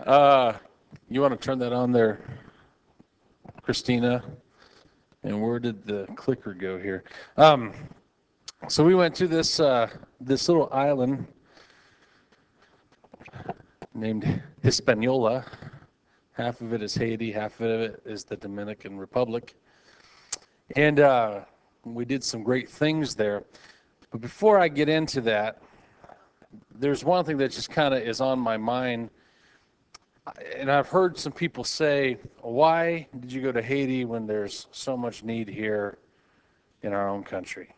Uh, you want to turn that on there, Christina? And where did the clicker go here? Um, so we went to this little island named Hispaniola. Half of it is Haiti, half of it is the Dominican Republic. And we did some great things there. But before I get into that, there's one thing that just kind of is on my mind. And I've heard some people say, why did you go to Haiti when there's so much need here in our own country?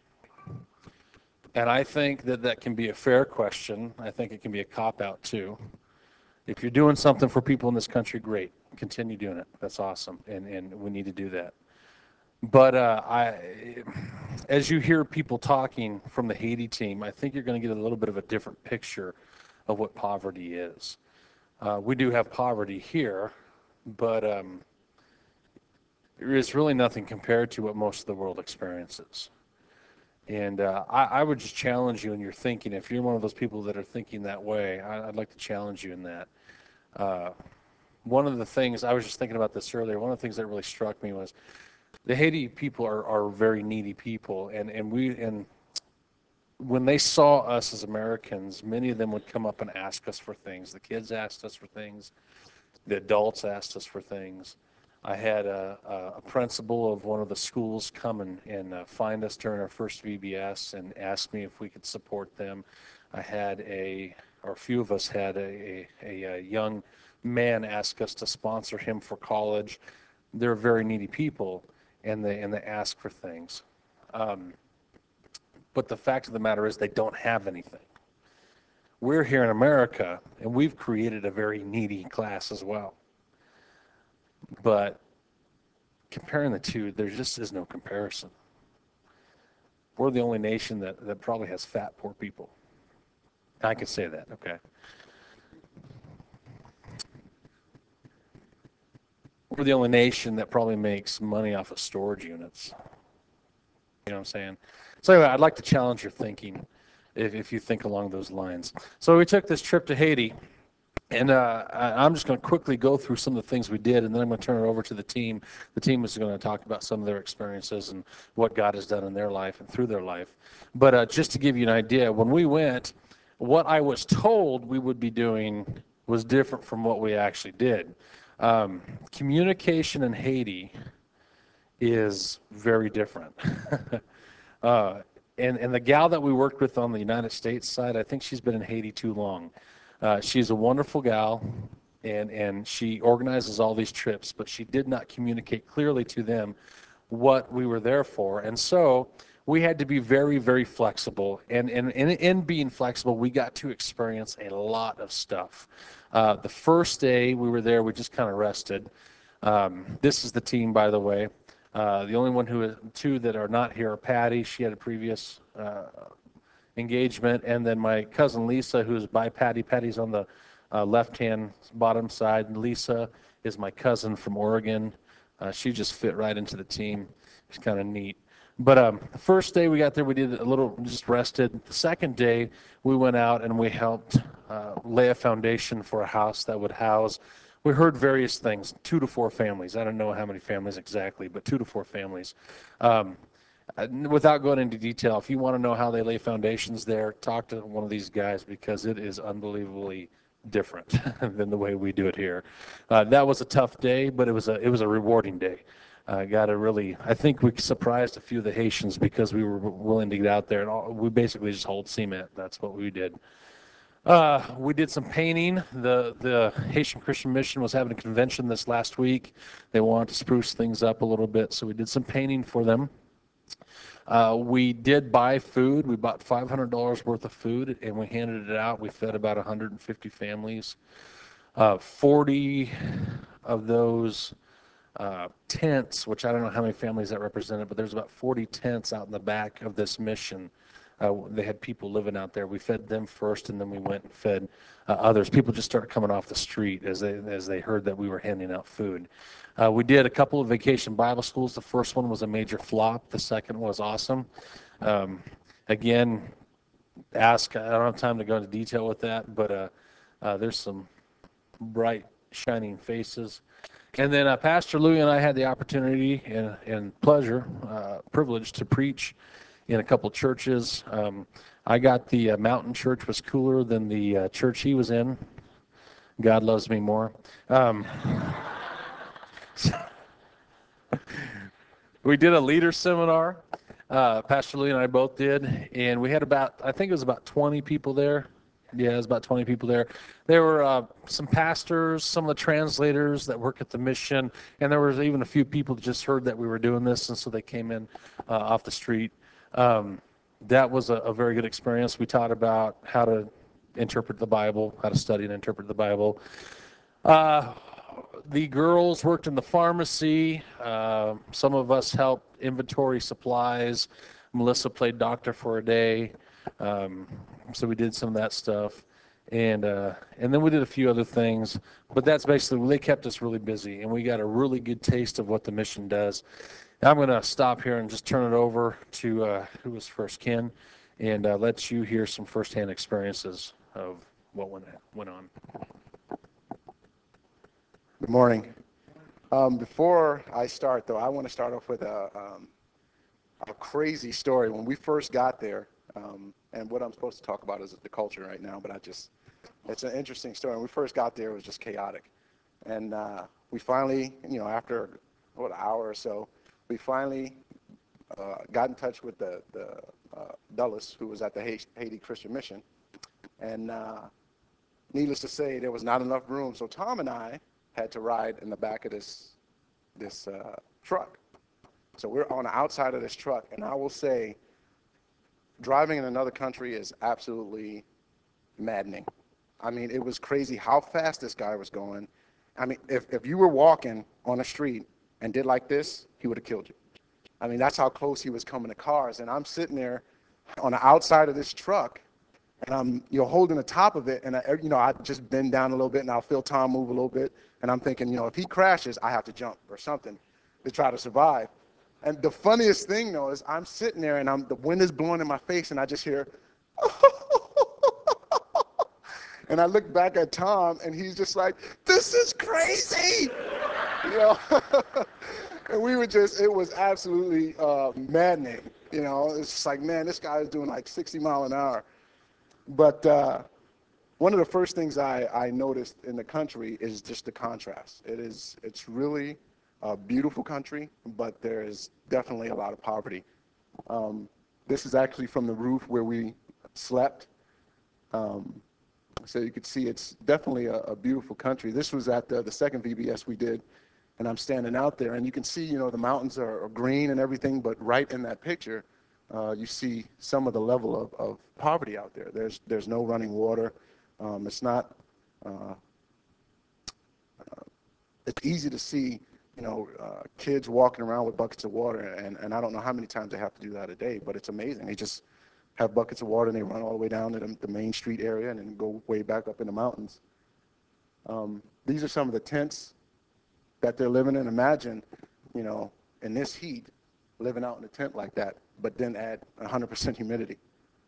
And I think that that can be a fair question. I think it can be a cop-out too. If you're doing something for people in this country, great. Continue doing it. That's awesome. And we need to do that. But as you hear people talking from the Haiti team, I think you're going to get a little bit of a different picture of what poverty is. We do have poverty here, but it's really nothing compared to what most of the world experiences. And I would just challenge you in your thinking. If you're one of those people that are thinking that way, I'd like to challenge you in that. Uh, One of the things, I was just thinking about this earlier, one of the things that really struck me was the Haiti people are very needy people. And when they saw us as Americans, many of them would come up and ask us for things. The kids asked us for things. The adults asked us for things. I had a principal of one of the schools come and find us during our first VBS and ask me if we could support them. I had or a few of us had a young man ask us to sponsor him for college. They're very needy people, and they ask for things. Um, but the fact of the matter is they don't have anything. We're here in America, and we've created a very needy class as well. But comparing the two, there just is no comparison. We're the only nation that probably has fat, poor people. I can say that, okay? We're the only nation that probably makes money off of storage units. You know what I'm saying? So anyway, I'd like to challenge your thinking if you think along those lines. So we took this trip to Haiti, and I'm just going to quickly go through some of the things we did, and then I'm going to turn it over to the team. The team is going to talk about some of their experiences and what God has done in their life and through their life. But just to give you an idea, when we went, what I was told we would be doing was different from what we actually did. Communication in Haiti is very different. uh, and the gal that we worked with on the United States side, I think she's been in Haiti too long. She's a wonderful gal, and she organizes all these trips, but she did not communicate clearly to them what we were there for. And so we had to be very, very flexible. And in being flexible, we got to experience a lot of stuff. The first day we were there, we just kind of rested. This is the team, by the way. The only two that are not here are Patty. She had a previous engagement, and then my cousin Lisa, who's by Patty. Patty's on the left-hand bottom side. And Lisa is my cousin from Oregon. She just fit right into the team. It's kind of neat. But the first day we got there, we did a little, just rested. The second day, we went out and we helped lay a foundation for a house that would house. We heard various things, 2 to 4 families. I don't know how many families exactly, but 2 to 4 families. Without going into detail, if you want to know how they lay foundations there, talk to one of these guys because it is unbelievably different than the way we do it here. That was a tough day, but it was a rewarding day. I think we surprised a few of the Haitians because we were willing to get out there and we basically just hold cement. That's what we did. We did some painting. The Haitian Christian Mission was having a convention this last week. They wanted to spruce things up a little bit, so we did some painting for them. We did buy food. We bought $500 worth of food, and we handed it out. We fed about 150 families. 40 of those tents, which I don't know how many families that represented, but there's about 40 tents out in the back of this mission. They had people living out there. We fed them first, and then we went and fed others. People just started coming off the street as they heard that we were handing out food. We did a couple of vacation Bible schools. The first one was a major flop. The second was awesome. Again, I don't have time to go into detail with that, but there's some bright, shining faces. And then Pastor Louie and I had the opportunity and pleasure, privilege to preach in a couple churches. I got the mountain church was cooler than the church he was in. God loves me more. We did a leader seminar. Pastor Lee and I both did, and we had I think it was about 20 people there. Yeah, it was about 20 people there. There were some pastors, some of the translators that work at the mission, and there was even a few people that just heard that we were doing this, and so they came in off the street. That was a very good experience. We taught about how to interpret the Bible, how to study and interpret the Bible. The girls worked in the pharmacy. Some of us helped inventory supplies. Melissa played doctor for a day. So we did some of that stuff. And then we did a few other things. But that's basically, they kept us really busy. And we got a really good taste of what the mission does. Now I'm going to stop here and just turn it over to who was first, Ken, and let you hear some firsthand experiences of what went on. Good morning. Before I start, though, I want to start off with a crazy story. When we first got there, and what I'm supposed to talk about is the culture right now, but it's an interesting story. When we first got there, it was just chaotic. And we finally, after an hour or so, we finally got in touch with the Dulles, who was at the Haiti Christian Mission. And needless to say, there was not enough room, so Tom and I had to ride in the back of this truck. So we're on the outside of this truck, and I will say, driving in another country is absolutely maddening. I mean, it was crazy how fast this guy was going. I mean, if you were walking on a street and did like this, he would have killed you. I mean, that's how close he was coming to cars. And I'm sitting there on the outside of this truck, and I'm holding the top of it, and I just bend down a little bit, and I'll feel Tom move a little bit, and I'm thinking, if he crashes, I have to jump or something to try to survive. And the funniest thing, though, is I'm sitting there, and the wind is blowing in my face, and I just hear, and I look back at Tom, and he's just like, "This is crazy," And it was absolutely maddening. It's just like, man, this guy is doing like 60 miles an hour. But one of the first things I noticed in the country is just the contrast. It's really a beautiful country, but there is definitely a lot of poverty. This is actually from the roof where we slept. So you could see it's definitely a beautiful country. This was at the second VBS we did, and I'm standing out there, and you can see, the mountains are green and everything, but right in that picture, you see some of the level of poverty out there. There's no running water. It's not. It's easy to see, kids walking around with buckets of water, and I don't know how many times they have to do that a day, but it's amazing. They just have buckets of water, and they run all the way down to the main street area and then go way back up in the mountains. These are some of the tents that they're living in. Imagine, in this heat, living out in a tent like that, but then add 100% humidity.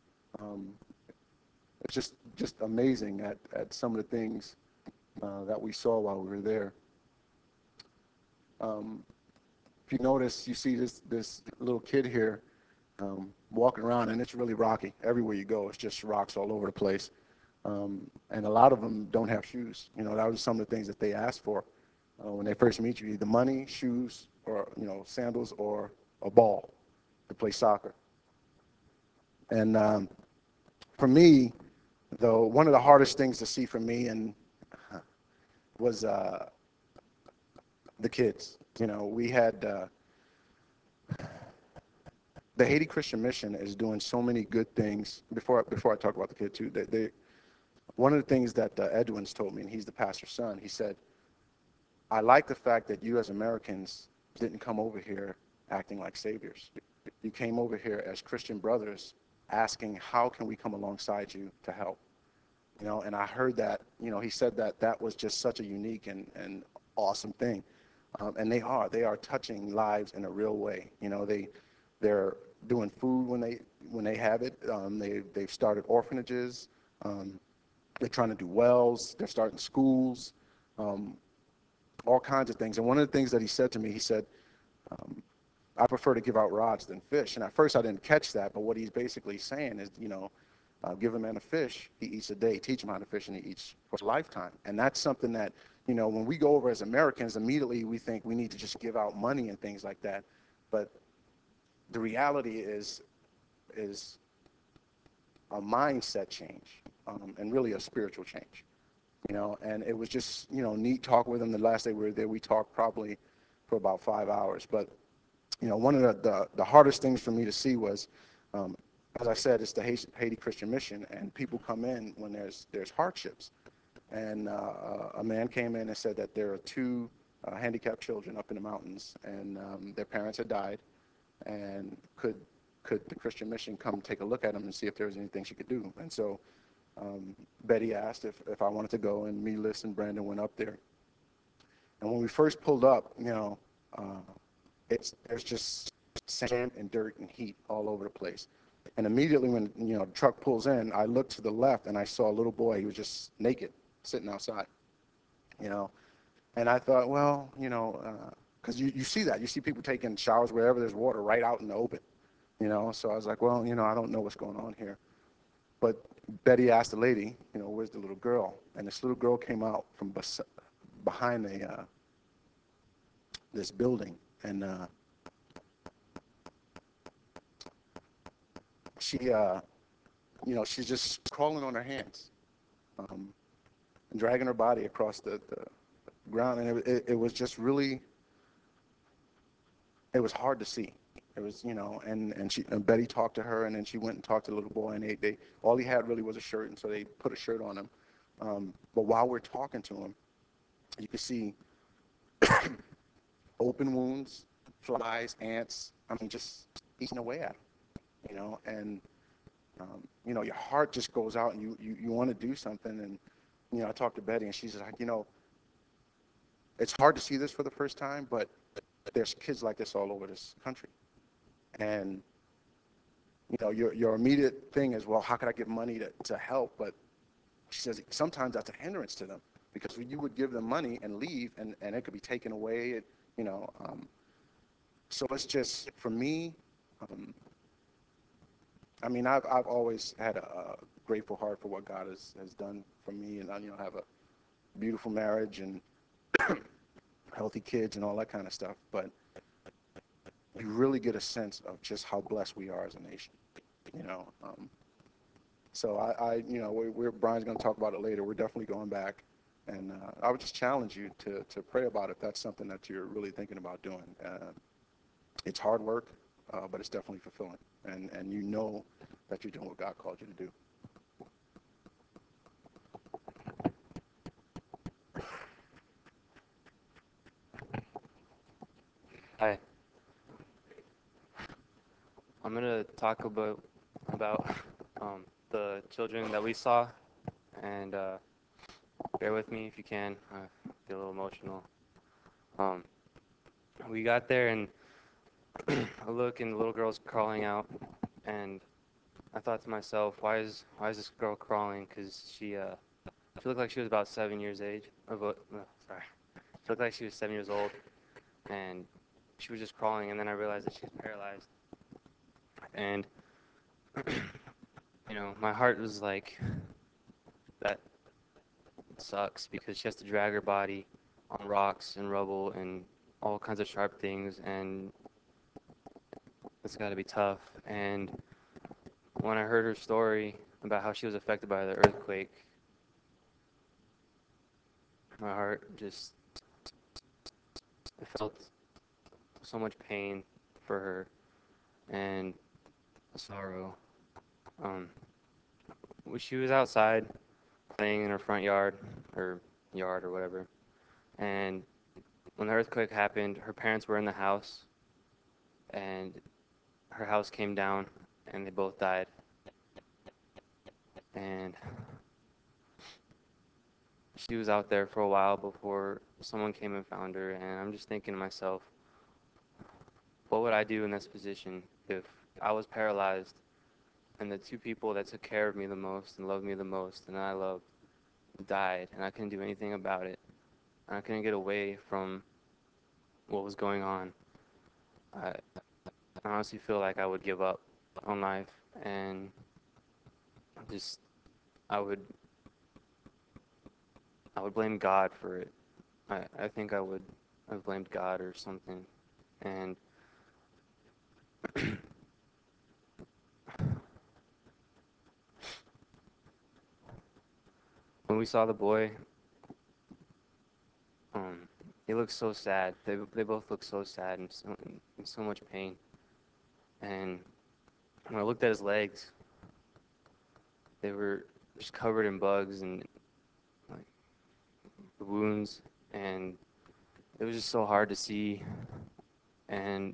It's just amazing at some of the things that we saw while we were there. If you notice, you see this little kid here walking around, and it's really rocky. Everywhere you go, it's just rocks all over the place. And a lot of them don't have shoes. That was some of the things that they asked for when they first meet you, either money, shoes, or, sandals, or a ball to play soccer. And for me, though, one of the hardest things to see for me was the kids. We had the Haiti Christian Mission is doing so many good things. Before I talk about the kid too, one of the things that Edwin's told me, and he's the pastor's son, he said, "I like the fact that you as Americans didn't come over here acting like saviors. You came over here as Christian brothers asking, how can we come alongside you to help?" And I heard that, he said that was just such a unique and awesome thing. And they are touching lives in a real way. They're doing food when they have it. They've started orphanages. They're trying to do wells. They're starting schools. all kinds of things. And one of the things that he said to me, he said, I prefer to give out rods than fish. And at first I didn't catch that, but what he's basically saying is, give a man a fish, he eats a day. Teach him how to fish, and he eats for a lifetime. And that's something that, when we go over as Americans, immediately we think we need to just give out money and things like that. But the reality is a mindset change, and really a spiritual change. And it was just, neat talking with him. The last day we were there, we talked probably for about 5 hours. But, one of the hardest things for me to see was, as I said, it's the Haiti Christian Mission, and people come in when there's hardships. And a man came in and said that there are two handicapped children up in the mountains, and their parents had died, and could the Christian Mission come take a look at them and see if there was anything she could do. And so Betty asked if I wanted to go, and me, Liz, and Brandon went up there. And when we first pulled up, there's just sand and dirt and heat all over the place. And immediately when the truck pulls in, I looked to the left and I saw a little boy. He was just naked, sitting outside. And I thought, well, because you see that. You see people taking showers wherever there's water right out in the open. So I was like, well, I don't know what's going on here. But Betty asked the lady, where's the little girl? And this little girl came out from behind this building, and she's just crawling on her hands, and dragging her body across the ground, and it was just really, it was hard to see. It was, and Betty talked to her, and then she went and talked to the little boy, and they all he had really was a shirt, and so they put a shirt on him. But while we're talking to him, you can see open wounds, flies, ants. I mean, just eating away at him, and your heart just goes out, and you want to do something. And I talked to Betty, and she's like, it's hard to see this for the first time, but there's kids like this all over this country. And your immediate thing is, well, how could I get money to help? But she says sometimes that's a hindrance to them, because you would give them money and leave, and it could be taken away. So it's just, for me, I mean, I've always had a grateful heart for what God has done for me, and I have a beautiful marriage and healthy kids and all that kind of stuff. But you really get a sense of just how blessed we are as a nation. So Brian's going to talk about it later. We're definitely going back, and I would just challenge you to pray about it if that's something that you're really thinking about doing. It's hard work, but it's definitely fulfilling, and that you're doing what God called you to do. Hi. I'm gonna talk about the children that we saw, and bear with me if you can. I feel a little emotional. Um, we got there, and I look, and the little girl's crawling out, and I thought to myself, why is this girl crawling? Because she looked like she was about 7 years age. Sorry, she looked like she was 7 years old, and she was just crawling. And then I realized that she was paralyzed, and my heart was like, that sucks, because she has to drag her body on rocks and rubble and all kinds of sharp things, and it's got to be tough. And when I heard her story about how she was affected by the earthquake, my heart just, I felt so much pain for her and sorrow. Um, she was outside playing in her front yard or whatever, and when the earthquake happened, her parents were in the house, and her house came down, and they both died. And she was out there for a while before someone came and found her. And I'm just thinking to myself, what would I do in this position if I was paralyzed and the two people that took care of me the most and loved me the most and I loved died, and I couldn't do anything about it? I couldn't get away from what was going on. I honestly feel like I would give up on life and just I would I would blame God for it. I think I would have blamed God or something. And when we saw the boy, um, he looked so sad. They both looked so sad and in so much pain. And when I looked at his legs, they were just covered in bugs and like wounds, and it was just so hard to see. And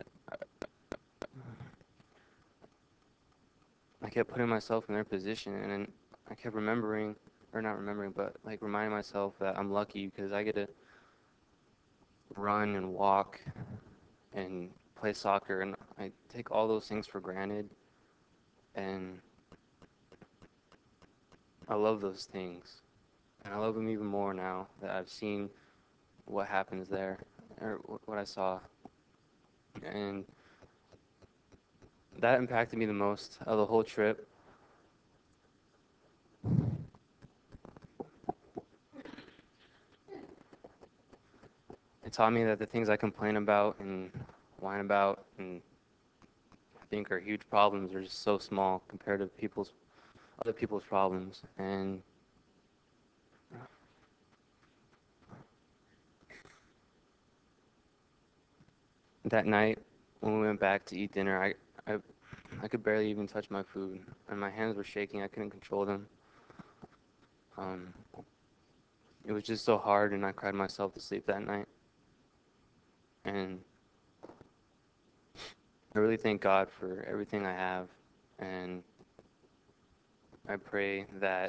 I kept putting myself in their position, and then I kept remembering, or not remembering, but like reminding myself that I'm lucky because I get to run and walk and play soccer, and I take all those things for granted, and I love those things, and I love them even more now that I've seen what happens there, or what I saw, and that impacted me the most of the whole trip. It taught me that the things I complain about and whine about and I think are huge problems are just so small compared to other people's problems. And that night when we went back to eat dinner, I, I could barely even touch my food, and my hands were shaking. I couldn't control them. Um, it was just so hard, and I cried myself to sleep that night. And I really thank God for everything I have, and I pray that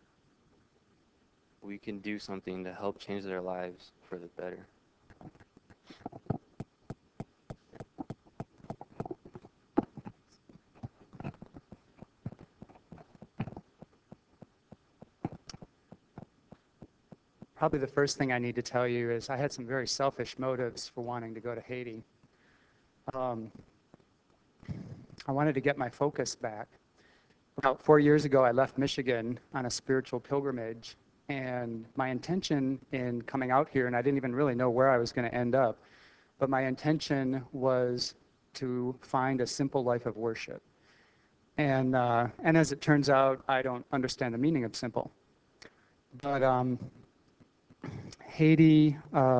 we can do something to help change their lives for the better. Probably the first thing I need to tell you is I had some very selfish motives for wanting to go to Haiti. Um, I wanted to get my focus back. About 4 years ago, I left Michigan on a spiritual pilgrimage, and my intention in coming out here, and I didn't even really know where I was going to end up, but my intention was to find a simple life of worship. And as it turns out, I don't understand the meaning of simple. But Haiti,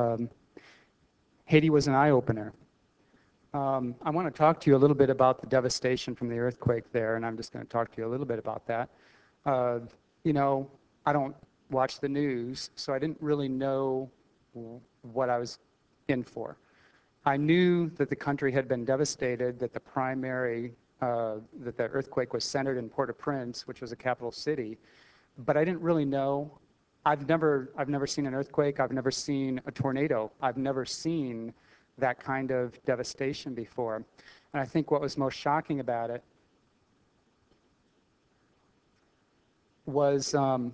Haiti was an eye-opener. I want to talk to you a little bit about the devastation from the earthquake there, and I'm just going to talk to you a little bit about that. Uh, you know, I don't watch the news, so I didn't really know what I was in for. I knew that the country had been devastated, that that the earthquake was centered in Port-au-Prince, which was a capital city, but I didn't really know. I've never seen an earthquake. I've never seen a tornado. I've never seen that kind of devastation before. And I think what was most shocking about it was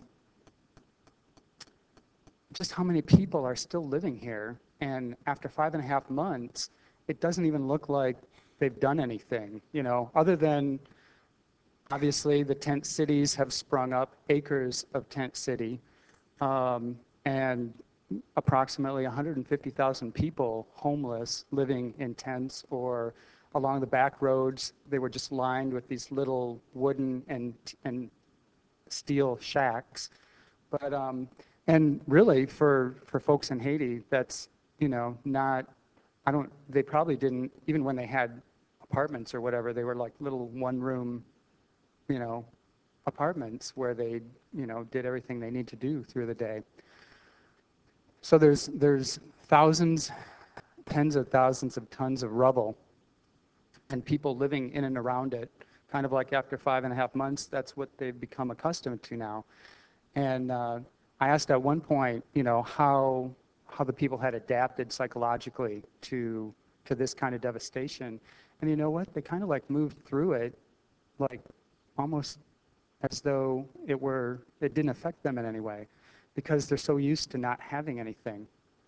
just how many people are still living here. And after 5.5 months, it doesn't even look like they've done anything, other than obviously the tent cities have sprung up, acres of tent city, and approximately 150,000 people homeless living in tents or along the back roads. They were just lined with these little wooden and steel shacks. But and really for folks in Haiti, that's not. I don't. They probably didn't, even when they had apartments or whatever. They were like little one-room, apartments where they did everything they need to do through the day. So there's thousands, tens of thousands of tons of rubble and people living in and around it, kind of like after 5.5 months, that's what they've become accustomed to now. And I asked at one point, how the people had adapted psychologically to this kind of devastation. And you know what? They kind of like moved through it, like almost as though it didn't affect them in any way, because they're so used to not having anything.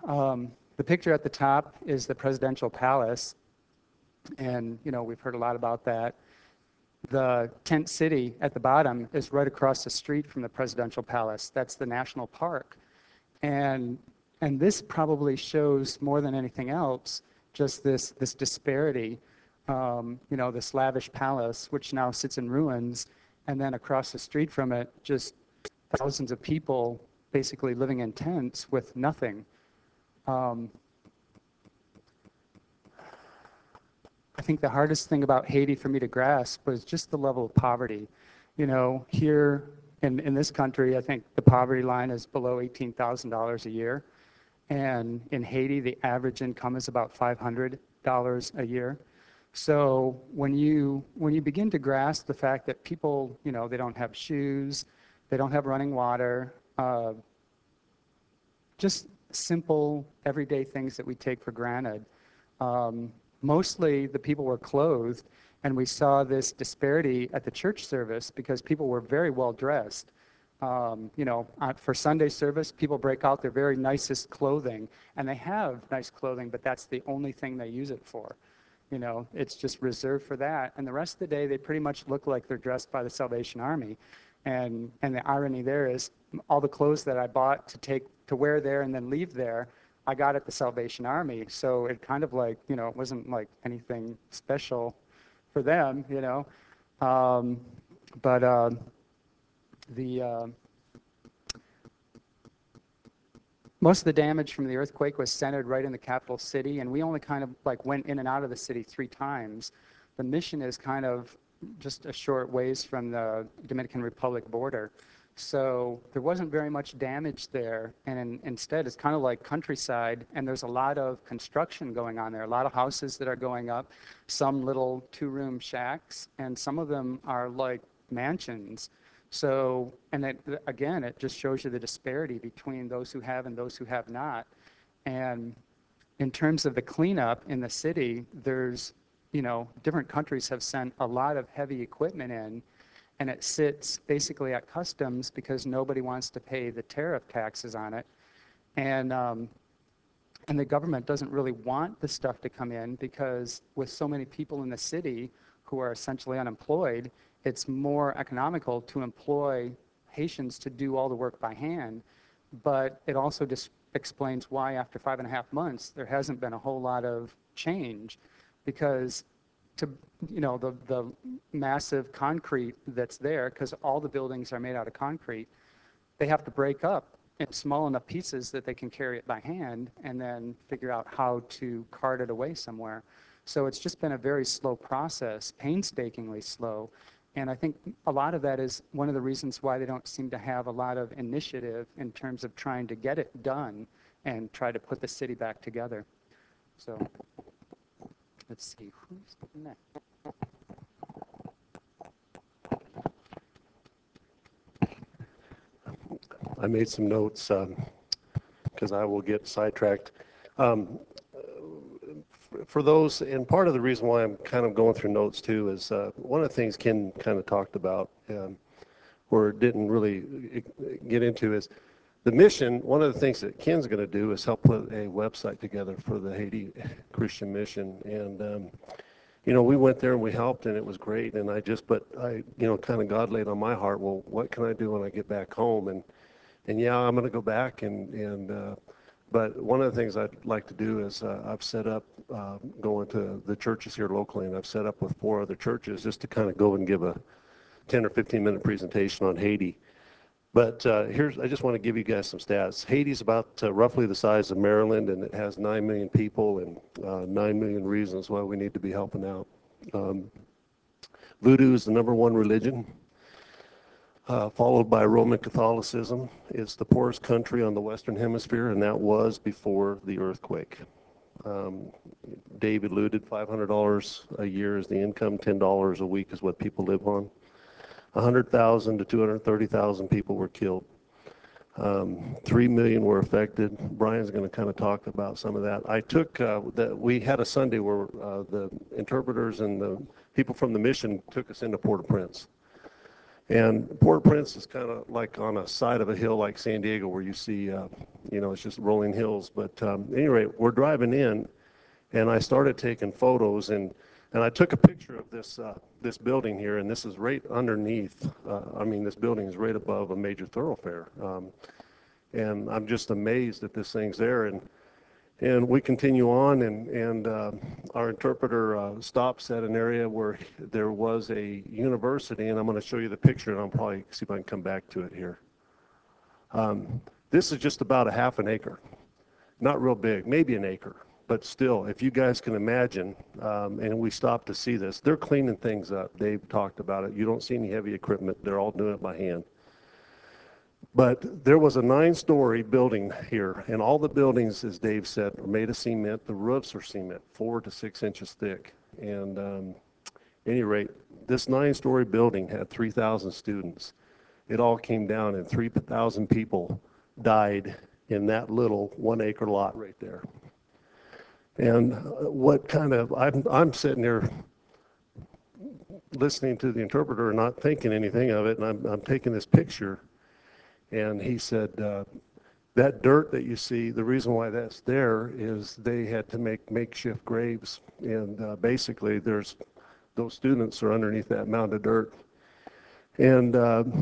The picture at the top is the presidential palace, and we've heard a lot about that. The tent city at the bottom is right across the street from the presidential palace. That's the national park. And this probably shows more than anything else just this disparity, this lavish palace, which now sits in ruins, and then across the street from it, just thousands of people basically living in tents with nothing. I think the hardest thing about Haiti for me to grasp was just the level of poverty. Here in this country, I think the poverty line is below $18,000 a year. And in Haiti, the average income is about $500 a year. So when you begin to grasp the fact that people, they don't have shoes, they don't have running water, just simple everyday things that we take for granted. Mostly the people were clothed, and we saw this disparity at the church service because people were very well dressed. For Sunday service, people break out their very nicest clothing, and they have nice clothing, but that's the only thing they use it for. It's just reserved for that. And the rest of the day, they pretty much look like they're dressed by the Salvation Army. And the irony there is all the clothes that I bought to wear there and then leave there, I got at the Salvation Army. So it kind of like, it wasn't like anything special for them, most of the damage from the earthquake was centered right in the capital city, and we only kind of like went in and out of the city 3 times. The mission is kind of just a short ways from the Dominican Republic border. So there wasn't very much damage there, and instead it's kind of like countryside, and there's a lot of construction going on there, a lot of houses that are going up, some little 2-room shacks, and some of them are like mansions. So, and it just shows you the disparity between those who have and those who have not. And in terms of the cleanup in the city, there's, different countries have sent a lot of heavy equipment in, and it sits basically at customs because nobody wants to pay the tariff taxes on it. And the government doesn't really want the stuff to come in because with so many people in the city who are essentially unemployed, it's more economical to employ Haitians to do all the work by hand. But it also just explains why after 5.5 months, there hasn't been a whole lot of change because the massive concrete that's there, because all the buildings are made out of concrete, they have to break up in small enough pieces that they can carry it by hand and then figure out how to cart it away somewhere. So it's just been a very slow process, painstakingly slow. And I think a lot of that is one of the reasons why they don't seem to have a lot of initiative in terms of trying to get it done and try to put the city back together. So let's see, who's next? I made some notes because I will get sidetracked. For those, and part of the reason why I'm kind of going through notes too is one of the things Ken kind of talked about or didn't really get into is the mission. One of the things that Ken's going to do is help put a website together for the Haiti Christian Mission. And, we went there and we helped and it was great. And I kind of God laid on my heart, well, what can I do when I get back home? And yeah, I'm going to go back but one of the things I'd like to do is I've set up going to the churches here locally, and I've set up with 4 other churches just to kind of go and give a 10 or 15-minute presentation on Haiti. But I just want to give you guys some stats. Haiti's about roughly the size of Maryland, and it has 9 million people and 9 million reasons why we need to be helping out. Voodoo is the #1 religion. Followed by Roman Catholicism. It's the poorest country on the Western Hemisphere, and that was before the earthquake. Dave alluded, $500 a year is the income, $10 a week is what people live on. 100,000 to 230,000 people were killed. 3 million were affected. Brian's going to kind of talk about some of that. We had a Sunday where the interpreters and the people from the mission took us into Port-au-Prince. And Port-au-Prince is kind of like on a side of a hill like San Diego where you see it's just rolling hills. But anyway, we're driving in, and I started taking photos, and I took a picture of this building here, and this is right underneath. This building is right above a major thoroughfare, and I'm just amazed that this thing's there. And we continue on, and our interpreter stops at an area where there was a university, and I'm going to show you the picture, and I'll probably see if I can come back to it here. This is just about a half an acre, not real big, maybe an acre. But still, if you guys can imagine, and we stopped to see this, they're cleaning things up. Dave talked about it. You don't see any heavy equipment. They're all doing it by hand. But there was a 9-story building here, and all the buildings, as Dave said, are made of cement. The roofs are cement, 4 to 6 inches thick. And at any rate, this 9-story building had 3,000 students. It all came down, and 3,000 people died in that little 1-acre lot right there. And I'm sitting there listening to the interpreter and not thinking anything of it, and I'm taking this picture, and he said, that dirt that you see, the reason why that's there is they had to make makeshift graves, and basically those students are underneath that mound of dirt. And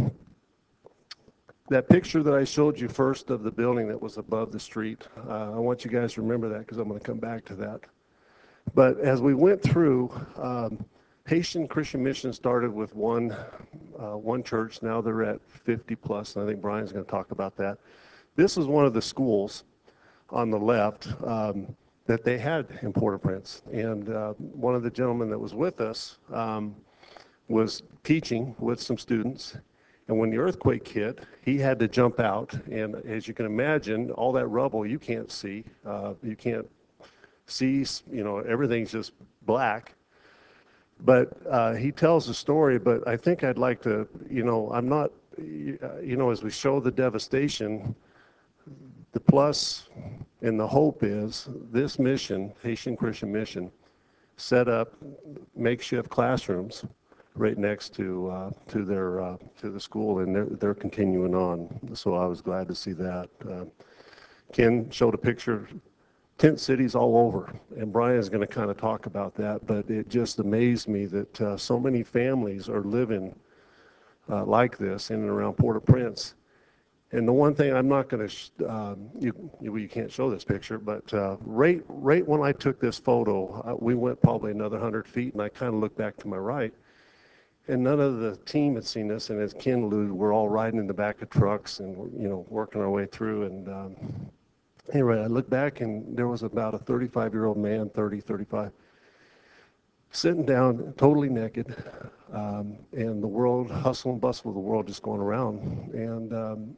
that picture that I showed you first of the building that was above the street, I want you guys to remember that because I'm going to come back to that. But as we went through, Haitian Christian Mission started with one church. Now they're at 50 plus, and I think Brian's going to talk about that. This is one of the schools on the left that they had in Port-au-Prince. And one of the gentlemen that was with us was teaching with some students. And when the earthquake hit, he had to jump out. And as you can imagine, all that rubble you can't see. You can't see, everything's just black. But he tells a story, but I think I'd like to, I'm not, as we show the devastation, the plus and the hope is this mission, Haitian Christian Mission, set up makeshift classrooms right next to the school, and they're continuing on. So I was glad to see that. Ken showed a picture, tent cities all over, and Brian's going to kind of talk about that. But it just amazed me that so many families are living like this in and around Port-au-Prince. And the one thing I'm not going to, you can't show this picture, but right when I took this photo, we went probably another 100 feet, and I kind of looked back to my right. And none of the team had seen this, and as Ken alluded, we're all riding in the back of trucks and working our way through. And anyway, I looked back, and there was about a 35-year-old man, 35, sitting down, totally naked, and the world, hustle and bustle of the world just going around. And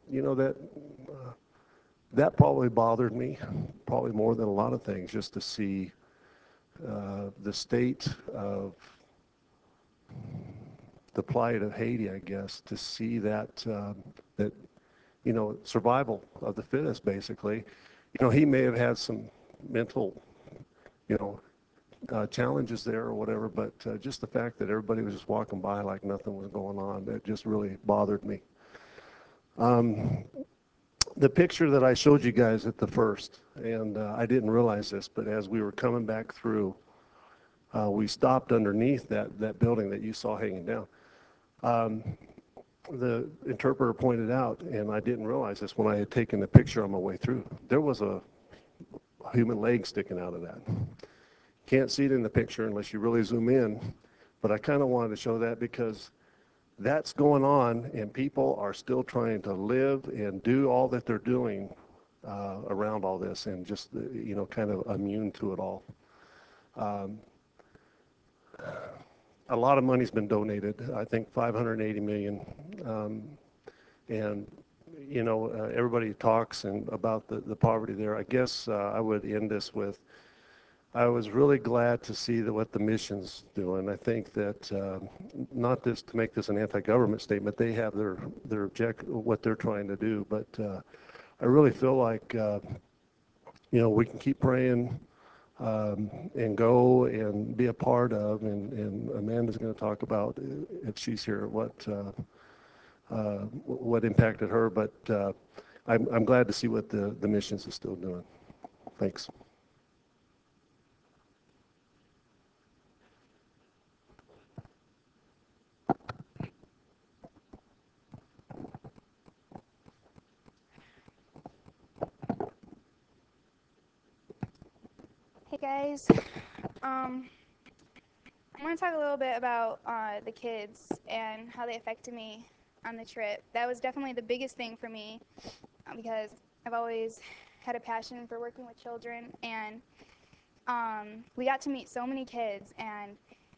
that probably bothered me, probably more than a lot of things, just to see the state of the plight of Haiti, I guess, to see that survival of the fittest, basically. He may have had some mental, challenges there or whatever, but just the fact that everybody was just walking by like nothing was going on, that just really bothered me. The picture that I showed you guys at the first, and I didn't realize this, but as we were coming back through, we stopped underneath that building that you saw hanging down. The interpreter pointed out, and I didn't realize this when I had taken the picture on my way through, there was a human leg sticking out of that. Can't see it in the picture unless you really zoom in, but I kind of wanted to show that because that's going on, and people are still trying to live and do all that they're doing around all this, and just kind of immune to it all. A lot of money's been donated. I think $580 million, and everybody talks about the poverty there. I guess I would end this with, I was really glad to see what the mission's doing. I think that not just to make this an anti-government statement, they have their objective, what they're trying to do. But I really feel like we can keep praying and go and be a part of. And Amanda's going to talk about, if she's here, what impacted her. But I'm glad to see what the missions is still doing. Thanks. Hey guys, I'm going to talk a little bit about the kids and how they affected me on the trip. That was definitely the biggest thing for me because I've always had a passion for working with children, and we got to meet so many kids, and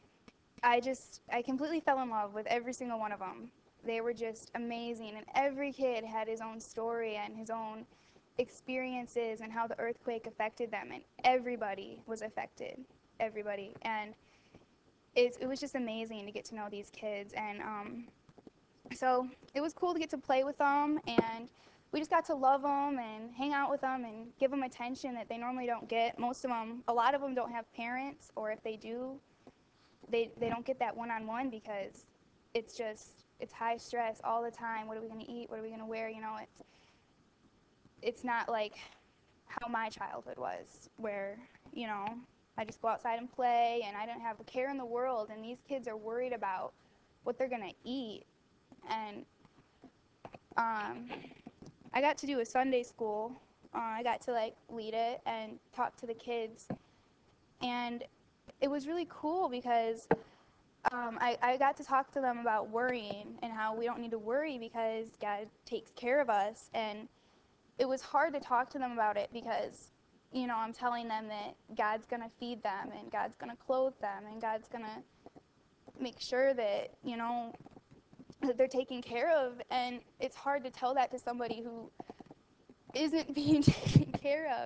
I completely fell in love with every single one of them. They were just amazing, and every kid had his own story and his own experiences and how the earthquake affected them, and everybody was affected, everybody. And it was just amazing to get to know these kids, and so it was cool to get to play with them, and we just got to love them and hang out with them and give them attention that they normally don't get. Most of them, a lot of them don't have parents, or if they do, they don't get that one-on-one because it's high stress all the time. What are we going to eat? What are we going to wear? You know, it's not like how my childhood was, where, you know, I just go outside and play and I don't have a care in the world, and these kids are worried about what they're going to eat. And I got to do a Sunday school. I got to like lead it and talk to the kids, and it was really cool because I got to talk to them about worrying and how we don't need to worry because God takes care of us. And it was hard to talk to them about it because, you know, I'm telling them that God's going to feed them and God's going to clothe them and God's going to make sure that, you know, that they're taken care of. And it's hard to tell that to somebody who isn't being taken care of.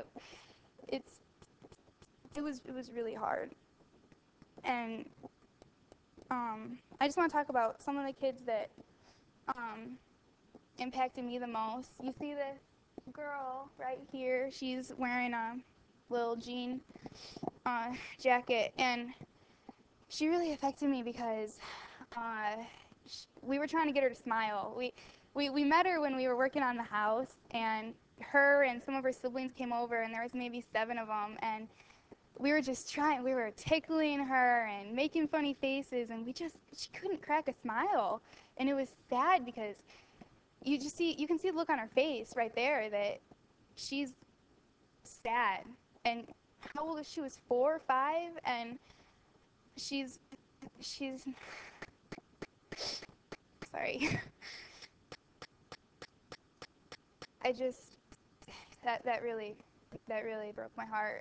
It was really hard. And I just want to talk about some of the kids that impacted me the most. You see this girl right here. She's wearing a little jean jacket, and she really affected me because we were trying to get her to smile. We met her when we were working on the house, and her and some of her siblings came over, and there was maybe 7 of them, and we were just trying, we were tickling her and making funny faces, and she couldn't crack a smile. And it was sad because you can see the look on her face right there that she's sad. And how old is she? Was 4 or 5, and she's sorry. I just that really broke my heart.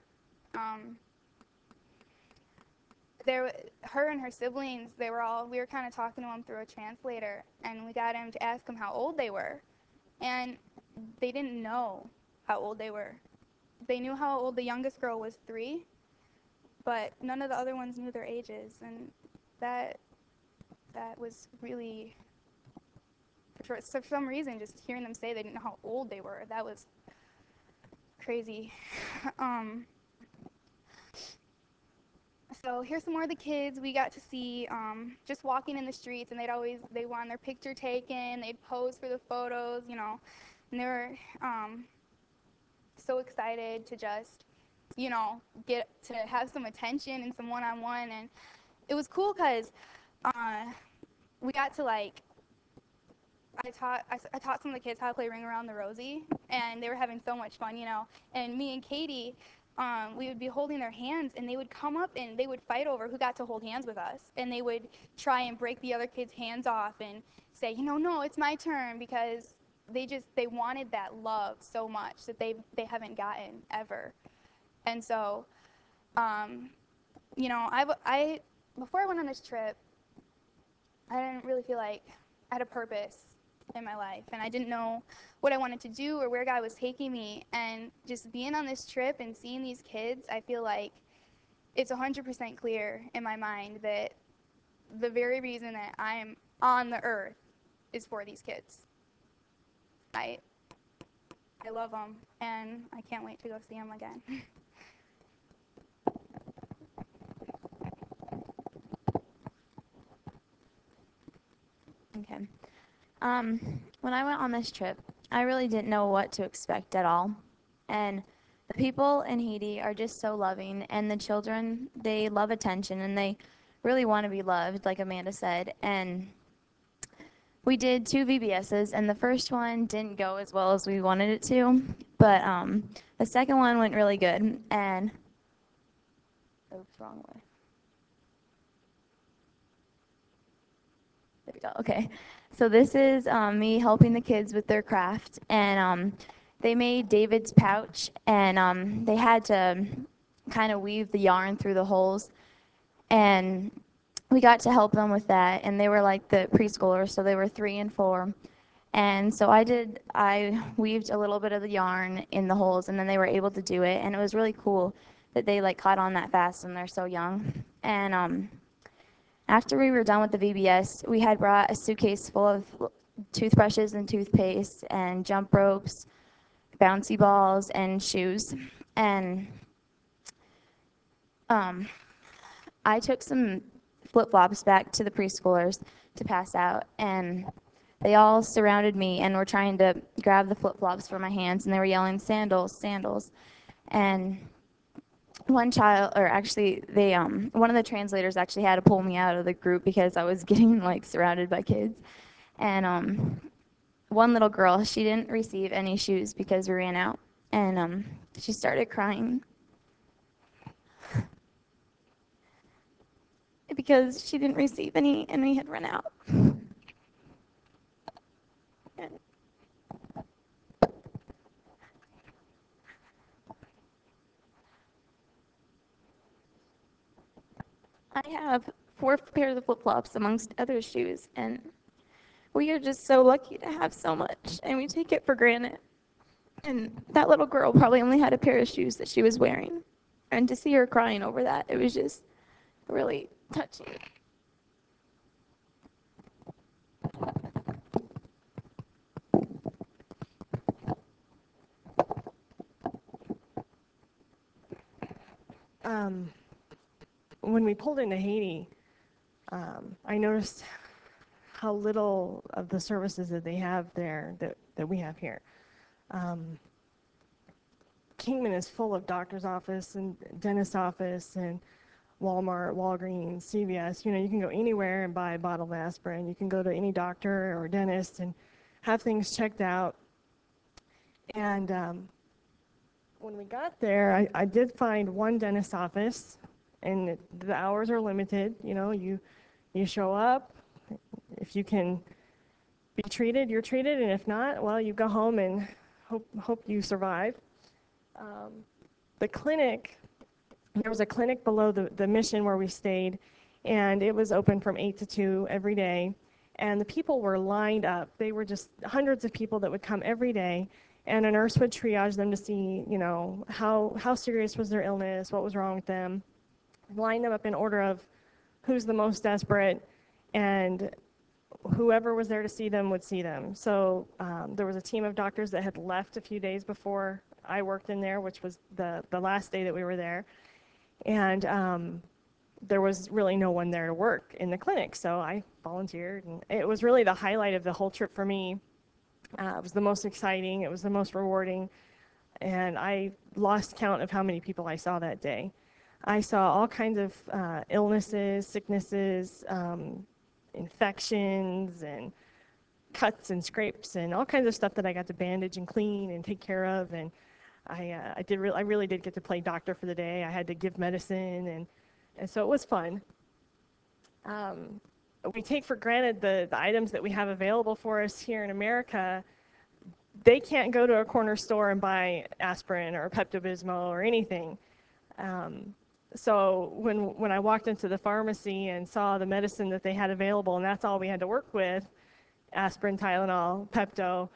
Her and her siblings, we were kind of talking to them through a translator, and we got them to ask them how old they were, and they didn't know how old they were. They knew how old the youngest girl was, 3, but none of the other ones knew their ages, and that was really, for some reason, just hearing them say they didn't know how old they were, that was crazy. So here's some more of the kids we got to see just walking in the streets, and they want their picture taken, they'd pose for the photos, you know, and they were so excited to just, you know, get to have some attention and some one-on-one. And it was cool because we got to like, I taught some of the kids how to play Ring Around the Rosie, and they were having so much fun, you know. And me and Katie, we would be holding their hands, and they would come up and they would fight over who got to hold hands with us. And they would try and break the other kid's hands off and say, you know, no, it's my turn, because they wanted that love so much that they haven't gotten ever. And so, you know, I before I went on this trip, I didn't really feel like I had a purpose in my life, and I didn't know what I wanted to do or where God was taking me. And just being on this trip and seeing these kids, I feel like it's 100% clear in my mind that the very reason that I am on the earth is for these kids. I love them, and I can't wait to go see them again. Okay. When I went on this trip, I really didn't know what to expect at all. And the people in Haiti are just so loving, and the children, they love attention and they really want to be loved, like Amanda said. And we did 2 VBSs, and the first one didn't go as well as we wanted it to, but the second one went really good. And oops, wrong way. There we go. Okay. So this is me helping the kids with their craft, and they made David's pouch, and they had to kind of weave the yarn through the holes, and we got to help them with that. And they were like the preschoolers, so they were 3 and 4. And so I weaved a little bit of the yarn in the holes, and then they were able to do it, and it was really cool that they like caught on that fast and they're so young. And after we were done with the VBS, we had brought a suitcase full of toothbrushes and toothpaste and jump ropes, bouncy balls, and shoes. And I took some flip-flops back to the preschoolers to pass out, and they all surrounded me and were trying to grab the flip-flops from my hands, and they were yelling, "Sandals, sandals." And one child, or actually one of the translators actually had to pull me out of the group because I was getting like surrounded by kids. And one little girl, she didn't receive any shoes because we ran out, and she started crying because she didn't receive any and we had run out. And I have 4 pairs of flip-flops amongst other shoes, and we are just so lucky to have so much, and we take it for granted. And that little girl probably only had a pair of shoes that she was wearing. And to see her crying over that, it was just really touching. When we pulled into Haiti, I noticed how little of the services that they have there that we have here. Kingman is full of doctor's office and dentist office and Walmart, Walgreens, CVS. You know, you can go anywhere and buy a bottle of aspirin. You can go to any doctor or dentist and have things checked out. And when we got there, I did find one dentist office, and the hours are limited. You know, you show up. If you can be treated, you're treated, and if not, well, you go home and hope you survive. The clinic, there was a clinic below the mission where we stayed, and it was open from 8 to 2 every day. And the people were lined up. They were just hundreds of people that would come every day, and a nurse would triage them to see, you know, how serious was their illness, what was wrong with them, line them up in order of who's the most desperate, and whoever was there to see them would see them. So there was a team of doctors that had left a few days before I worked in there, which was the last day that we were there. And there was really no one there to work in the clinic, so I volunteered. And it was really the highlight of the whole trip for me. It was the most exciting, it was the most rewarding, and I lost count of how many people I saw that day. I saw all kinds of illnesses, sicknesses, infections, and cuts and scrapes, and all kinds of stuff that I got to bandage and clean and take care of. And I really did get to play doctor for the day. I had to give medicine, and so it was fun. We take for granted the items that we have available for us here in America. They can't go to a corner store and buy aspirin or Pepto-Bismol or anything. So when I walked into the pharmacy and saw the medicine that they had available, and that's all we had to work with, aspirin, Tylenol, Pepto,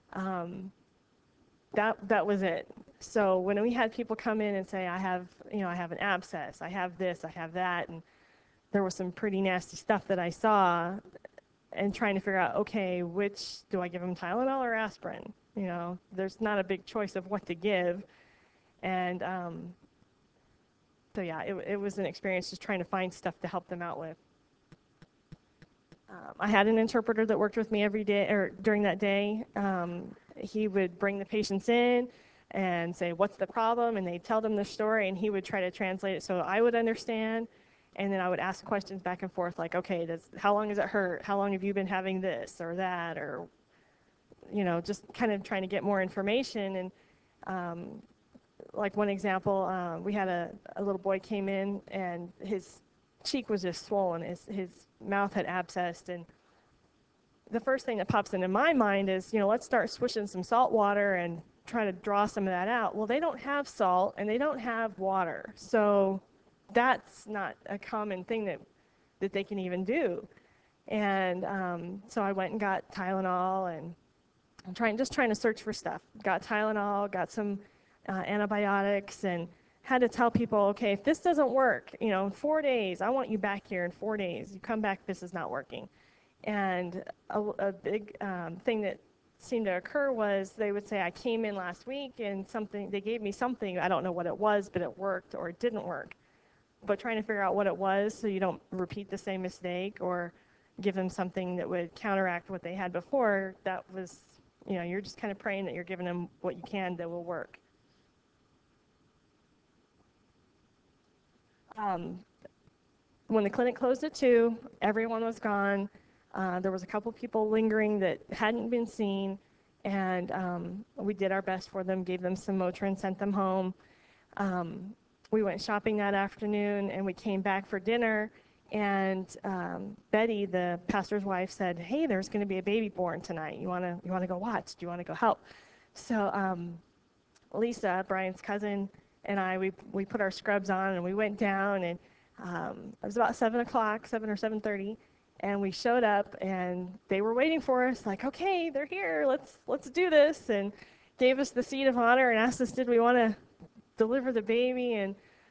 that was it. So when we had people come in and say, I have an abscess, I have this, I have that, and there was some pretty nasty stuff that I saw, and trying to figure out, okay, which do I give them, Tylenol or aspirin? You know, there's not a big choice of what to give. And so yeah, it was an experience just trying to find stuff to help them out with. I had an interpreter that worked with me every day, or during that day. he would bring the patients in and say, what's the problem? And they'd tell them the story, and he would try to translate it so I would understand. And then I would ask questions back and forth, like, okay, how long does it hurt? How long have you been having this or that? Or, just kind of trying to get more information. And like one example, we had a little boy came in, and his cheek was just swollen. His mouth had abscessed. And the first thing that pops into my mind is, let's start swishing some salt water and try to draw some of that out. Well, they don't have salt and they don't have water. So that's not a common thing that they can even do. And so I went and got Tylenol, and I'm just trying to search for stuff. Got Tylenol, got some antibiotics, and had to tell people, okay, if this doesn't work, in 4 days, I want you back here in 4 days. You come back, this is not working. And a big thing that seemed to occur was they would say, I came in last week and they gave me something, I don't know what it was, but it worked or it didn't work. But trying to figure out what it was so you don't repeat the same mistake or give them something that would counteract what they had before, that was, you're just kind of praying that you're giving them what you can that will work. When the clinic closed at 2, everyone was gone. There was a couple people lingering that hadn't been seen, and we did our best for them, gave them some Motrin, sent them home. We went shopping that afternoon, and we came back for dinner, and Betty, the pastor's wife, said, hey, there's going to be a baby born tonight. You want to go watch? Do you want to go help? So Lisa, Brian's cousin, and I, we put our scrubs on, and we went down, and it was about 7 o'clock, 7 or 7:30, and we showed up, and they were waiting for us, like, okay, they're here, let's do this, and gave us the seat of honor and asked us, did we want to deliver the baby? And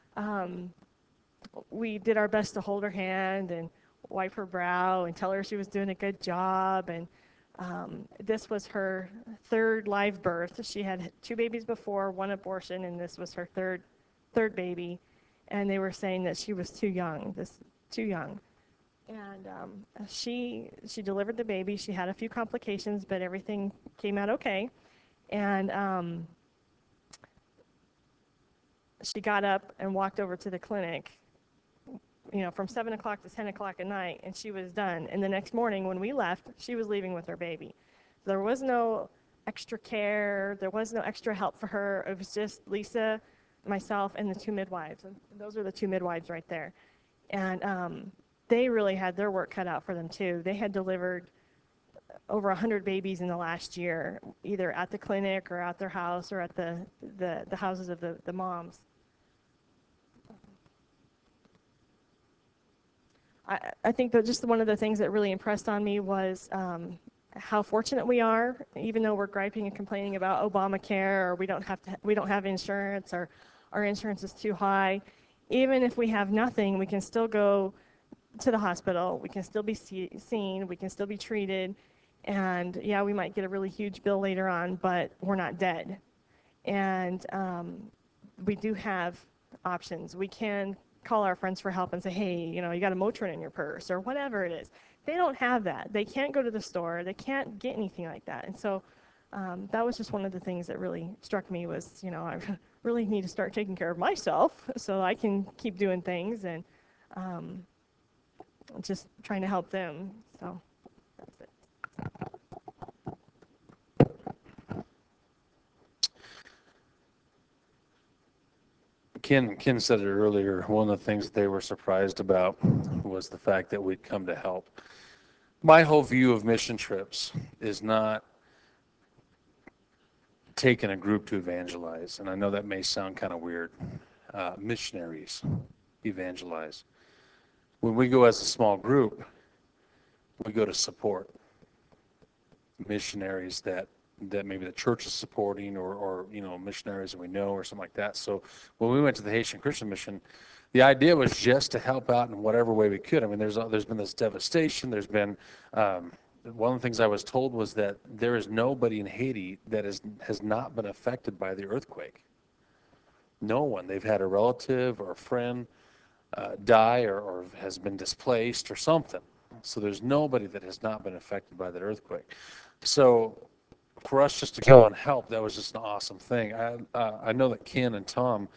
we did our best to hold her hand and wipe her brow and tell her she was doing a good job. And this was her 3rd live birth. She had 2 babies before, 1 abortion, and this was her third baby. And they were saying that she was too young. And she delivered the baby. She had a few complications, but everything came out okay. And she got up and walked over to the clinic, from 7 o'clock to 10 o'clock at night, and she was done. And the next morning when we left, she was leaving with her baby. There was no extra care. There was no extra help for her. It was just Lisa, myself, and the 2 midwives. And those are the 2 midwives right there. And they really had their work cut out for them, too. They had delivered over 100 babies in the last year, either at the clinic or at their house or at the houses of the moms. I think that just one of the things that really impressed on me was how fortunate we are, even though we're griping and complaining about Obamacare, or we don't have insurance, or our insurance is too high. Even if we have nothing, we can still go to the hospital. We can still be seen. We can still be treated. And yeah, we might get a really huge bill later on, but we're not dead. And we do have options. We can call our friends for help and say, hey, you got a Motrin in your purse or whatever it is. They don't have that. They can't go to the store. They can't get anything like that. And so that was just one of the things that really struck me was, I really need to start taking care of myself so I can keep doing things and just trying to help them. So that's it. Ken said it earlier. One of the things they were surprised about was the fact that we'd come to help. My whole view of mission trips is not taking a group to evangelize, and I know that may sound kind of weird. Missionaries evangelize. When we go as a small group, we go to support missionaries that maybe the church is supporting, or missionaries that we know, or something like that. So when we went to the Haitian Christian Mission, the idea was just to help out in whatever way we could. I mean, there's been this devastation. There's been one of the things I was told was that there is nobody in Haiti that has not been affected by the earthquake. No one. They've had a relative or a friend die or has been displaced or something. So there's nobody that has not been affected by that earthquake. So for us just to go and help, that was just an awesome thing. I know that Ken and Tom,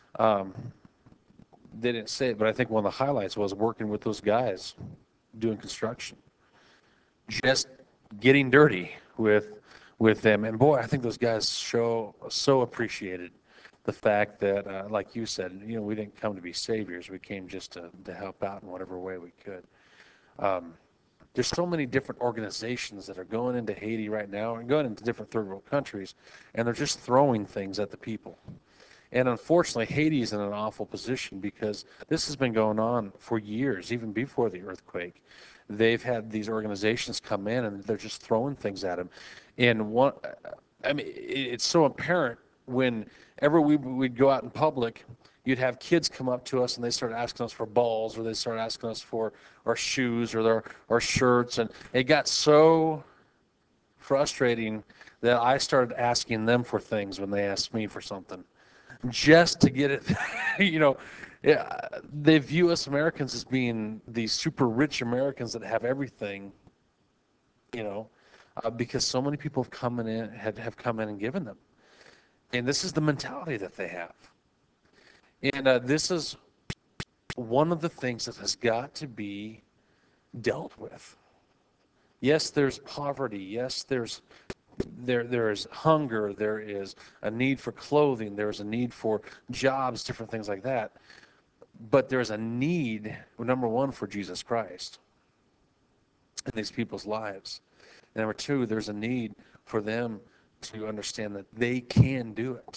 they didn't say it, but I think one of the highlights was working with those guys doing construction, just getting dirty with them. And boy, I think those guys so appreciated the fact that, like you said, we didn't come to be saviors. We came just to help out in whatever way we could. There's so many different organizations that are going into Haiti right now and going into different third world countries, and they're just throwing things at the people. And unfortunately, Haiti is in an awful position because this has been going on for years, even before the earthquake. They've had these organizations come in and they're just throwing things at them. And it's so apparent whenever we'd go out in public, you'd have kids come up to us and they start asking us for balls, or they start asking us for our shoes or our shirts. And it got so frustrating that I started asking them for things when they asked me for something, just to get it. Yeah, they view us Americans as being these super rich Americans that have everything, because so many people have come in and given them. And this is the mentality that they have. And this is one of the things that has got to be dealt with. Yes, there's poverty. Yes, there is hunger. There is a need for clothing. There is a need for jobs, different things like that. But there's a need, number one, for Jesus Christ in these people's lives. And number two, there's a need for them to understand that they can do it,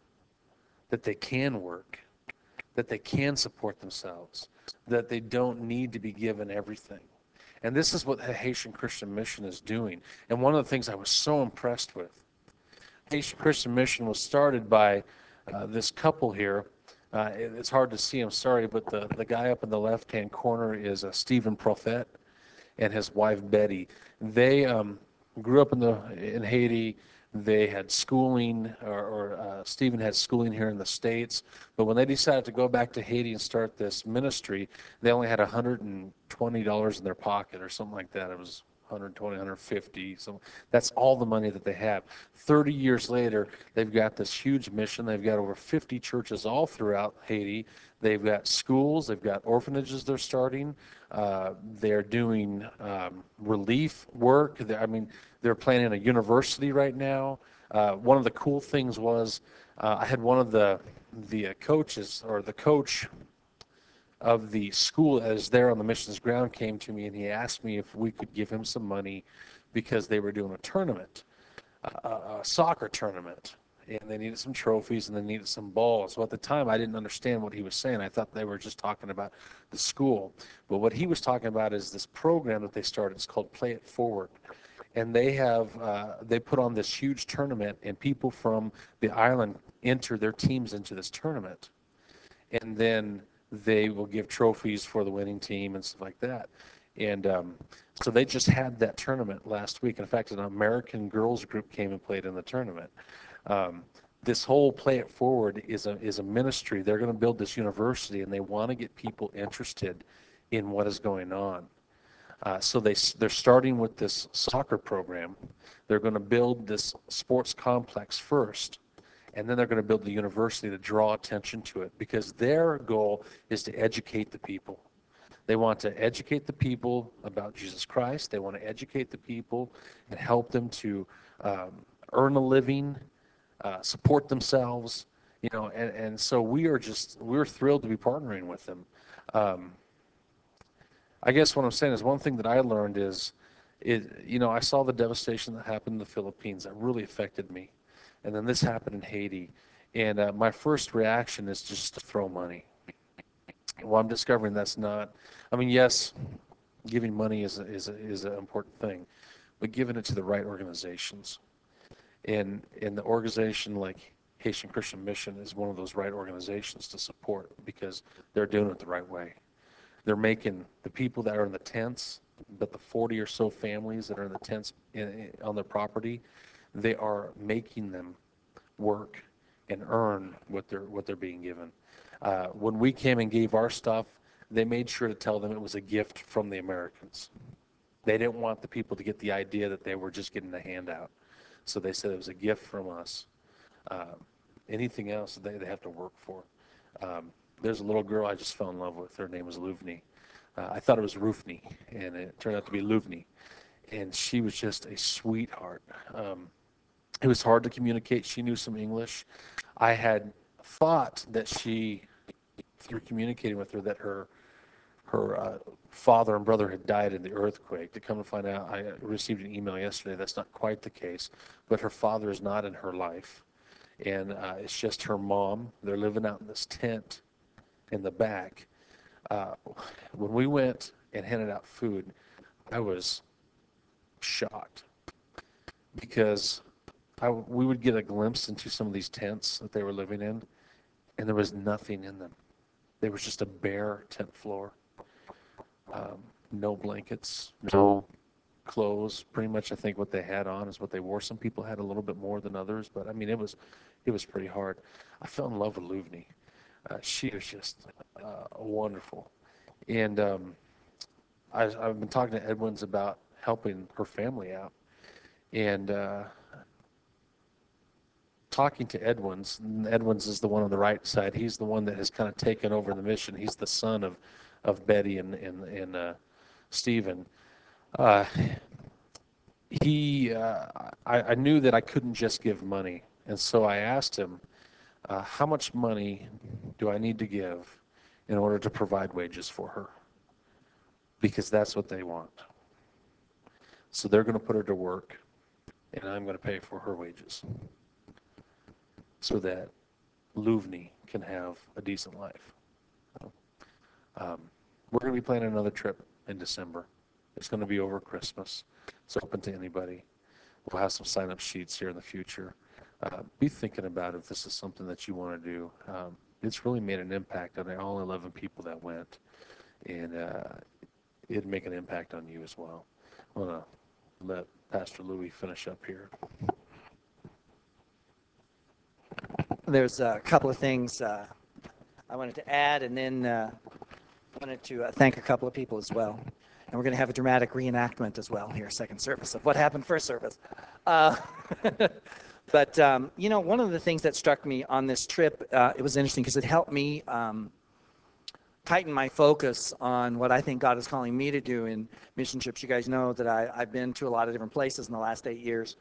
that they can work, that they can support themselves, that they don't need to be given everything. And this is what the Haitian Christian Mission is doing. And one of the things I was so impressed with, Haitian Christian Mission was started by this couple here. It's hard to see, I'm sorry, but the guy up in the left-hand corner is Stephen Prophet and his wife Betty. They grew up in Haiti. They had schooling, or Stephen had schooling here in the States. But when they decided to go back to Haiti and start this ministry, they only had $120 in their pocket or something like that. It was 120, 150. So that's all the money that they have. 30 years later, they've got this huge mission. They've got over 50 churches all throughout Haiti. They've got schools. They've got orphanages they're starting. They're doing relief work. They're planning a university right now. One of the cool things was I had one of the coaches, or the coach of the school that is there on the missions ground, came to me and he asked me if we could give him some money because they were doing a tournament, a soccer tournament, and they needed some trophies and they needed some balls. So at the time, I didn't understand what he was saying. I thought they were just talking about the school. But what he was talking about is this program that they started. It's called Play It Forward. And they put on this huge tournament, and people from the island enter their teams into this tournament. And then they will give trophies for the winning team and stuff like that. And so they just had that tournament last week. In fact, an American girls group came and played in the tournament. This whole Play It Forward is a ministry. They're going to build this university, and they want to get people interested in what is going on. So they're starting with this soccer program. They're going to build this sports complex first, and then they're going to build the university to draw attention to it, because their goal is to educate the people. They want to educate the people about Jesus Christ. They want to educate the people and help them to earn a living, support themselves, and so we're thrilled to be partnering with them. I guess what I'm saying is, one thing that I learned is, I saw the devastation that happened in the Philippines. That really affected me. And then this happened in Haiti. And my first reaction is just to throw money. Well, I'm discovering that's not, yes, giving money is an important thing, but giving it to the right organizations. And the organization like Haitian Christian Mission is one of those right organizations to support, because they're doing it the right way. They're making the people that are in the tents, but the 40 or so families that are in the tents on their property, they are making them work and earn what they're being given. When we came and gave our stuff, they made sure to tell them it was a gift from the Americans. They didn't want the people to get the idea that they were just getting a handout. So they said it was a gift from us. Anything else they have to work for. There's a little girl I just fell in love with. Her name was Luvni. I thought it was Roofney, and it turned out to be Luvni. And she was just a sweetheart. It was hard to communicate. She knew some English. I had thought that she, through communicating with her, that her father and brother had died in the earthquake. To come to find out, I received an email yesterday. That's not quite the case, but her father is not in her life, and it's just her mom. They're living out in this tent in the back. When we went and handed out food, I was shocked because we would get a glimpse into some of these tents that they were living in, and there was nothing in them. There was just a bare tent floor. No blankets, no clothes. Pretty much, I think what they had on is what they wore. Some people had a little bit more than others, but I mean, it was pretty hard. I fell in love with Luvni. She was just wonderful, and I've been talking to Edwins about helping her family out, and talking to Edwins. Edwins is the one on the right side. He's the one that has kind of taken over the mission. He's the son of Betty and Stephen. I knew that I couldn't just give money, and so I asked him, how much money do I need to give in order to provide wages for her? Because that's what they want. So they're going to put her to work, and I'm going to pay for her wages so that Luvni can have a decent life. We're going to be planning another trip in December. It's going to be over Christmas. It's open to anybody. We'll have some sign-up sheets here in the future. Be thinking about if this is something that you want to do. It's really made an impact on all 11 people that went, and it'd make an impact on you as well. I want to let Pastor Louis finish up here. There's a couple of things I wanted to add, and then wanted to thank a couple of people as well. And we're going to have a dramatic reenactment as well here, second service, of what happened first service. But, you know, one of the things that struck me on this trip, it was interesting because it helped me tighten my focus on what I think God is calling me to do in mission trips. You guys know that I've been to a lot of different places in the last 8 years.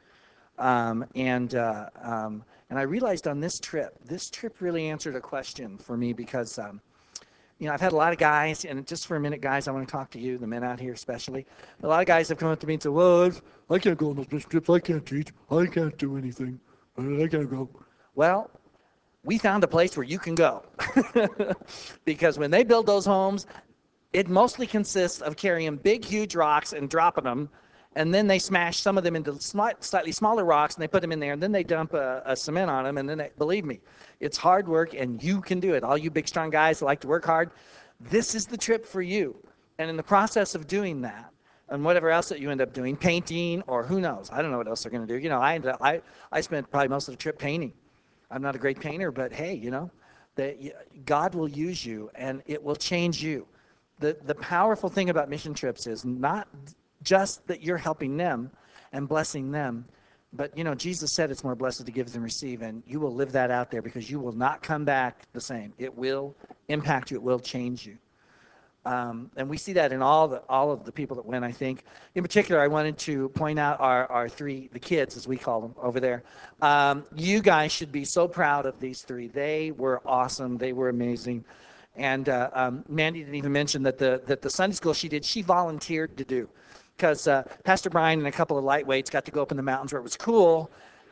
And I realized on this trip really answered a question for me because, you know, I've had a lot of guys, and just for a minute, guys, I want to talk to you, the men out here especially. A lot of guys have come up to me and said, well, I can't go on those mission trips. I can't teach. I can't do anything. I can't go. Well, we found a place where you can go. Because when they build those homes, it mostly consists of carrying big, huge rocks and dropping them. And then they smash some of them into slightly smaller rocks, and they put them in there, and then they dump a cement on them, and then believe me, it's hard work, and you can do it. All you big, strong guys that like to work hard, this is the trip for you. And in the process of doing that, and whatever else that you end up doing, painting, or who knows, I don't know what else they're going to do. You know, I spent probably most of the trip painting. I'm not a great painter, but hey, you know, God will use you, and it will change you. The powerful thing about mission trips is not just that you're helping them and blessing them, but you know, Jesus said it's more blessed to give than receive, and you will live that out there because you will not come back the same. It will impact you. It will change you. And we see that in all of the people that went, I think. In particular, I wanted to point out the kids, as we call them over there. You guys should be so proud of these three. They were awesome. They were amazing. And Mandy didn't even mention that the Sunday school she volunteered to do. Because Pastor Brian and a couple of lightweights got to go up in the mountains where it was cool,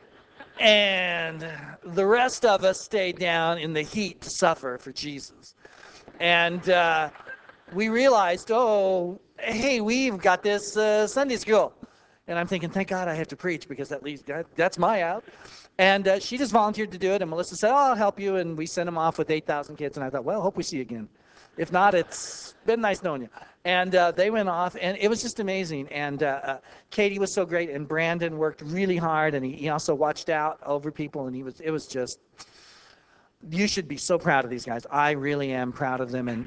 and the rest of us stayed down in the heat to suffer for Jesus. And we realized, oh, hey, we've got this Sunday school. And I'm thinking, thank God I have to preach because that's my out. And she just volunteered to do it, and Melissa said, oh, I'll help you. And we sent them off with 8,000 kids, and I thought, well, hope we see you again. If not, it's been nice knowing you. And they went off, and it was just amazing. And Katie was so great, and Brandon worked really hard, and he also watched out over people, and it was just, you should be so proud of these guys. I really am proud of them, and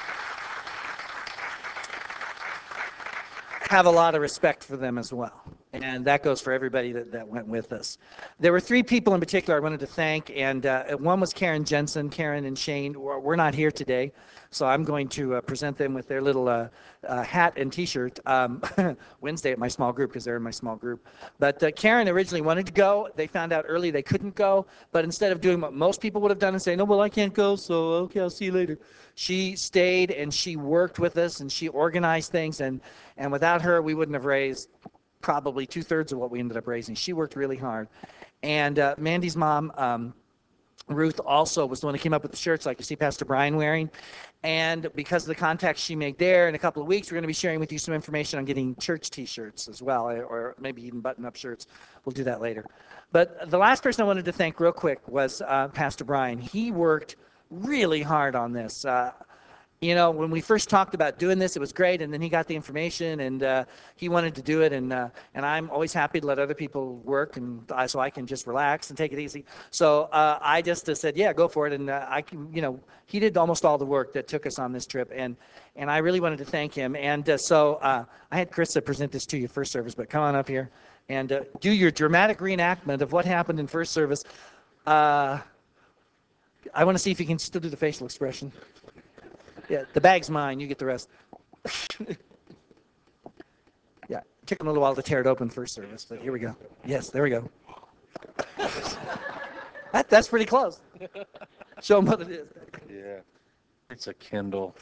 have a lot of respect for them as well. And that goes for everybody that went with us. There were three people in particular I wanted to thank, and one was Karen Jensen. Karen and Shane were not here today, so I'm going to present them with their little hat and T-shirt Wednesday at my small group, because they're in my small group. But Karen originally wanted to go. They found out early they couldn't go, but instead of doing what most people would have done and saying, "No, well, I can't go, so okay, I'll see you later," she stayed and she worked with us and she organized things, and without her, we wouldn't have raised probably 2/3 of what we ended up raising. She worked really hard. And Mandy's mom, Ruth, also was the one who came up with the shirts like you see Pastor Brian wearing. And because of the contacts she made there, in a couple of weeks, we're going to be sharing with you some information on getting church T-shirts as well, or maybe even button-up shirts. We'll do that later. But the last person I wanted to thank real quick was Pastor Brian. He worked really hard on this. You know, when we first talked about doing this, it was great, and then he got the information, and he wanted to do it, and I'm always happy to let other people work, and so I can just relax and take it easy. So I just said, yeah, go for it, and I can, you know, he did almost all the work that took us on this trip, and I really wanted to thank him. And so I had Krista present this to you first service, but come on up here and do your dramatic reenactment of what happened in first service. I want to see if you can still do the facial expression. Yeah, the bag's mine. You get the rest. Yeah, it took him a little while to tear it open first service, but here we go. Yes, there we go. That's pretty close. Show them what it is. Yeah. It's a Kindle.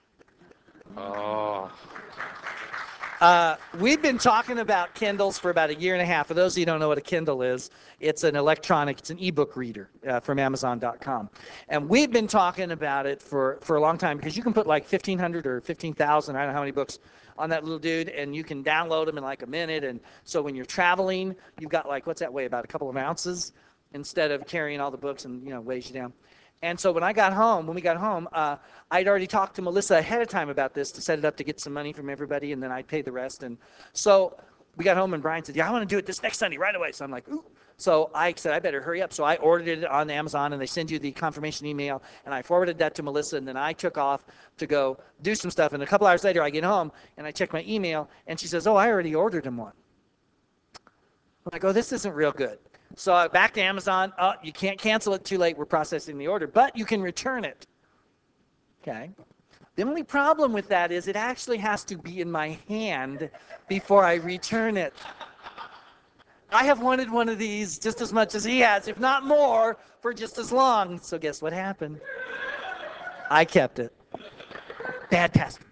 Oh. We've been talking about Kindles for about a year and a half. For those of you who don't know what a Kindle is, it's an ebook reader from Amazon.com. And we've been talking about it for a long time, because you can put like 1,500 or 15,000, I don't know how many books, on that little dude, and you can download them in like a minute. And so when you're traveling, you've got like, what's that weigh, about a couple of ounces, instead of carrying all the books and, you know, weighs you down. And so when we got home, I'd already talked to Melissa ahead of time about this to set it up to get some money from everybody, and then I'd pay the rest. And so we got home, and Brian said, yeah, I want to do it this next Sunday right away. So I'm like, ooh. So I said, I better hurry up. So I ordered it on Amazon, and they send you the confirmation email, and I forwarded that to Melissa, and then I took off to go do some stuff. And a couple hours later, I get home, and I check my email, and she says, oh, I already ordered him one. I go, this isn't real good. So back to Amazon. Oh, you can't cancel it, too late. We're processing the order, but you can return it. Okay. The only problem with that is it actually has to be in my hand before I return it. I have wanted one of these just as much as he has, if not more, for just as long. So guess what happened? I kept it. Bad pastor.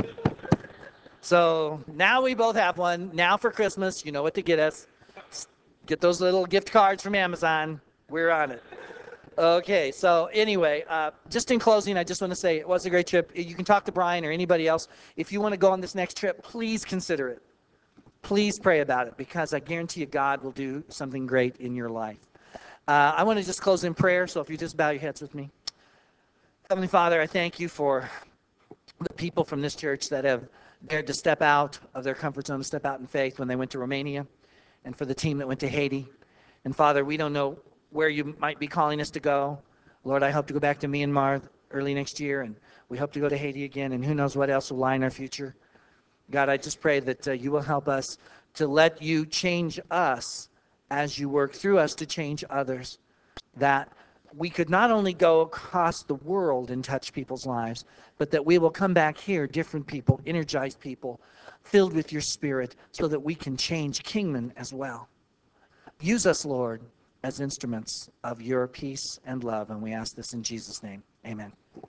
So now we both have one. Now for Christmas, you know what to get us. Get those little gift cards from Amazon. We're on it. Okay, so anyway, just in closing, I just want to say it was a great trip. You can talk to Brian or anybody else. If you want to go on this next trip, please consider it. Please pray about it, because I guarantee you God will do something great in your life. I want to just close in prayer, so if you just bow your heads with me. Heavenly Father, I thank you for the people from this church that have dared to step out of their comfort zone, to step out in faith when they went to Romania, and for the team that went to Haiti. And Father, we don't know where you might be calling us to go. Lord, I hope to go back to Myanmar early next year, and we hope to go to Haiti again, and who knows what else will lie in our future. God, I just pray that you will help us to let you change us as you work through us to change others, that we could not only go across the world and touch people's lives, but that we will come back here, different people, energized people, filled with your Spirit, so that we can change Kingman as well. Use us, Lord, as instruments of your peace and love, and we ask this in Jesus' name. Amen.